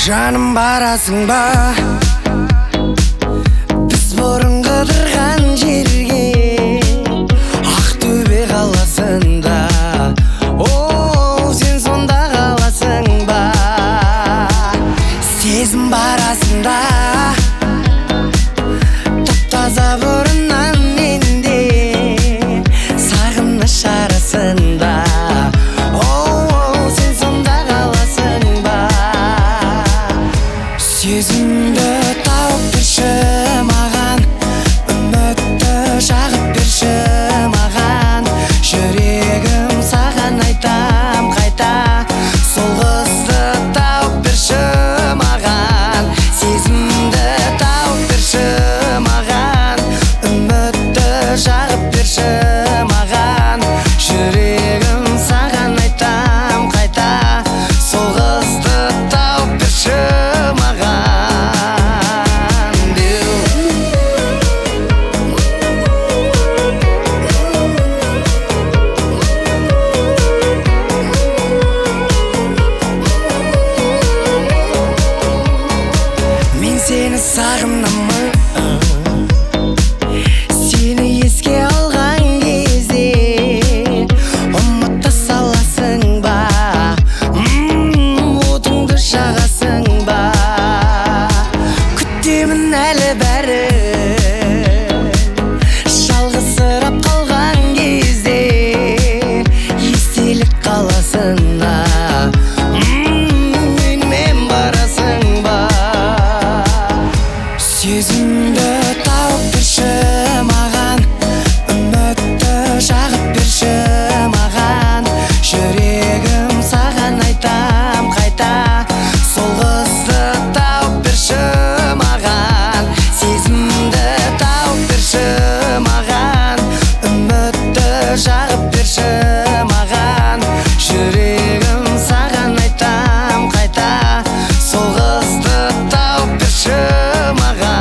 Жаным барасың ба біз бұрын қыдырған жерге, Ақтөбе қаласында. О, сен сонда қаласың ба? Сезім барасың да таптаза бұрыннан менде, сағыныш арасында. Сезімді тауып берші маған, үмітті жағып берші маған. Жүрегім саған айтам қайта, сол қызды тауып берші маған. Сезімді тауып берші маған, үмітті жағып берші маған. Жүрегім саған айтам қайта, сол қызды тауып берші маған. Сені сағынамын, сені еске алған кезде ұмыта саласың ба, отыңды жағасың ба? Күтемін әлі бәрі, жалғызсырап қалған кезде естелік қаласына менімен барасың ба? Сезімді тауып берші маған, үмітті жағып берші маған. Жүрегім саған айтам қайта, сол қызды тауып берші маған. Сезімді тауып берші маған, үмітті жағып берші маған. Жүрегім саған айтам қайта, сол қызды тауып берші маған.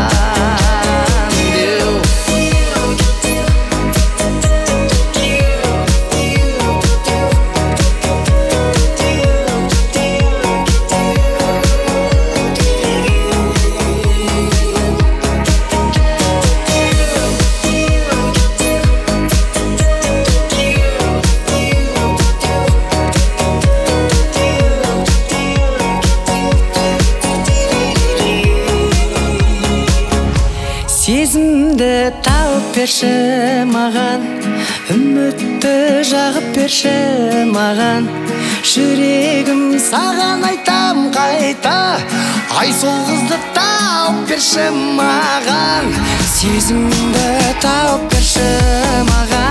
Сезімді тауып берші маған, үмітті жағып берші маған. Жүрегім саған айтам қайта, ай сол қызды тауып берші маған. Сезімді тауып берші маған.